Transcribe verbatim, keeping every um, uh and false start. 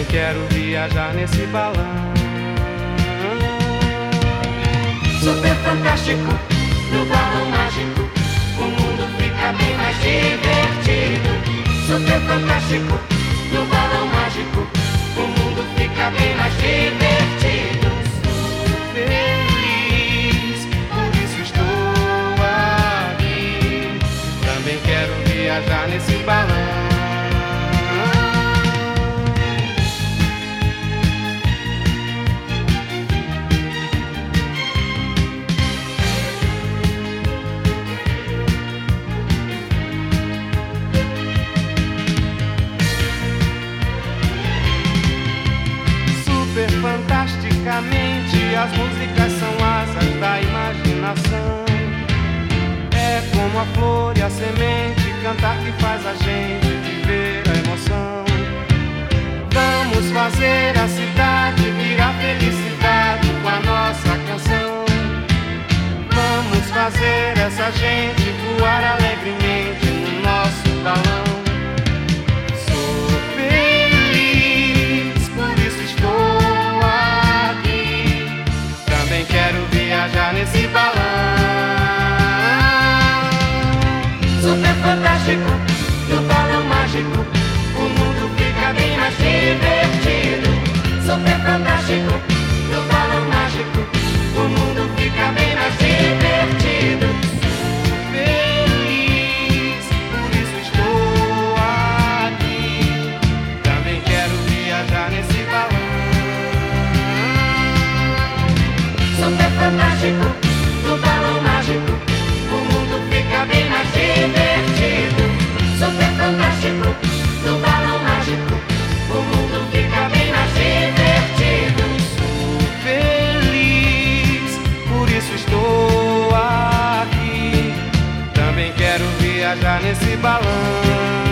Também quero viajar nesse balão. Super fantástico, no balão mágico, o mundo fica bem mais divertido. Super fantástico, no balão mágico, o mundo fica bem mais divertido. Feliz, por isso estou aqui. Também quero viajar nesse balão. Super fantasticamente, as músicas são asas da imaginação. É como a flor e a semente, cantar que faz a gente viver a emoção. Vamos fazer a cidade virar felicidade com a nossa canção. Vamos fazer essa gente voar alegremente no nosso balão. Sou feliz, por isso estou aqui. Também quero viajar nesse balão. Super fantástico, no balão mágico, o mundo fica bem mais divertido. Super fantástico, no balão mágico, o mundo fica bem mais divertido. Feliz, por isso estou aqui. Também quero viajar nesse balão. Super fantástico, no balão mágico, o mundo fica bem mais divertido. Super fantástico, no balão mágico, o mundo fica bem mais divertido. Sou feliz, por isso estou aqui. Também quero viajar nesse balão.